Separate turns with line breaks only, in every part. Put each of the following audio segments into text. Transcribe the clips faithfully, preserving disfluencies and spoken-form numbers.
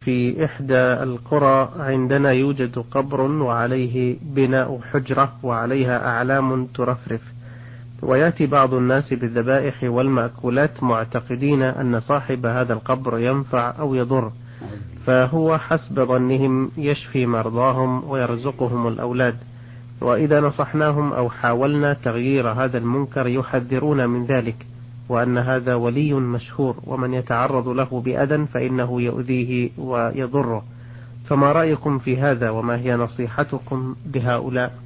في إحدى القرى عندنا يوجد قبر وعليه بناء حجرة وعليها أعلام ترفرف، ويأتي بعض الناس بالذبائح والمأكولات معتقدين أن صاحب هذا القبر ينفع أو يضر، فهو حسب ظنهم يشفي مرضاهم ويرزقهم الأولاد، وإذا نصحناهم أو حاولنا تغيير هذا المنكر يحذرون من ذلك، وأن هذا ولي مشهور ومن يتعرض له بأذى فإنه يؤذيه ويضره. فما رأيكم في هذا وما هي نصيحتكم بهؤلاء؟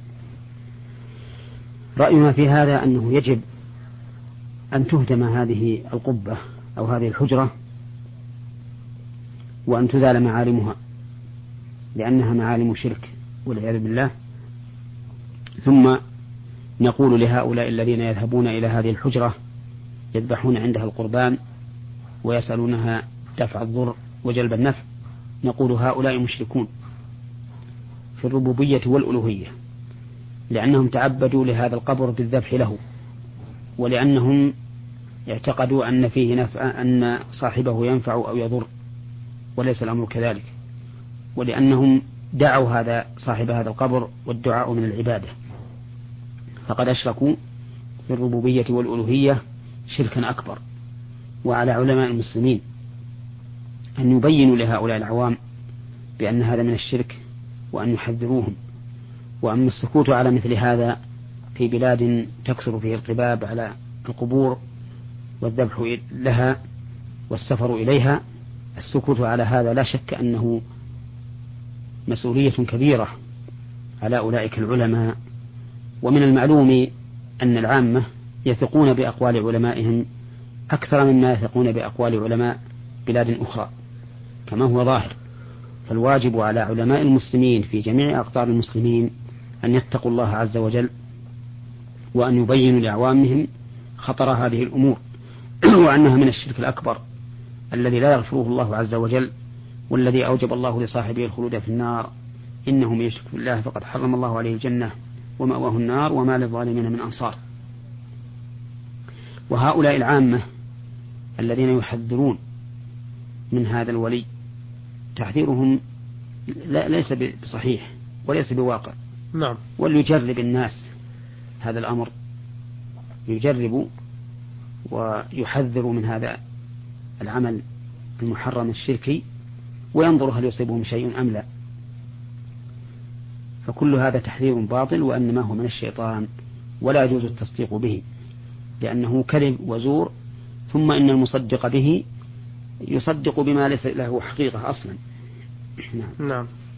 رأينا في هذا أنه يجب أن تهدم هذه القبة أو هذه الحجرة وأن تزال معالمها، لأنها معالم شرك والعياذ بالله. ثم نقول لهؤلاء الذين يذهبون إلى هذه الحجرة يذبحون عندها القربان ويسألونها دفع الضر وجلب النفع، نقول هؤلاء مشركون في الربوبية والألوهية، لأنهم تعبدوا لهذا القبر بالذبح له، ولأنهم اعتقدوا أن فيه نفع، أن صاحبه ينفع أو يضر، وليس الأمر كذلك، ولأنهم دعوا هذا صاحب هذا القبر، والدعاء من العبادة، فقد أشركوا في الربوبية والألوهية شركا أكبر. وعلى علماء المسلمين أن يبينوا لهؤلاء العوام بأن هذا من الشرك وأن يحذروهم. وأما السكوت على مثل هذا في بلاد تكثر فيه القباب على القبور والذبح لها والسفر إليها، السكوت على هذا لا شك أنه مسؤولية كبيرة على أولئك العلماء. ومن المعلوم أن العامة يثقون بأقوال علمائهم أكثر مما يثقون بأقوال علماء بلاد أخرى كما هو ظاهر، فالواجب على علماء المسلمين في جميع أقطار المسلمين أن يتقوا الله عز وجل، وأن يبينوا لعوامهم خطر هذه الأمور وأنها من الشرك الأكبر الذي لا يغفره الله عز وجل، والذي أوجب الله لصاحبه الخلود في النار، إنه من يشرك بالله فقد حرم الله عليه الجنة ومأواه النار وما للظالمين من أنصار. وهؤلاء العامة الذين يحذرون من هذا الولي تحذيرهم ليس بصحيح وليس بواقع.
نعم.
وليجرب الناس هذا الأمر، يجربوا ويحذروا من هذا العمل المحرم الشركي وينظروا هل يصيبهم شيء أم لا. فكل هذا تحذير باطل، وأنما هو من الشيطان ولا يجوز التصديق به، لأنه كذب وزور، ثم إن المصدق به يصدق بما ليس له حقيقة أصلا.
نعم. نعم.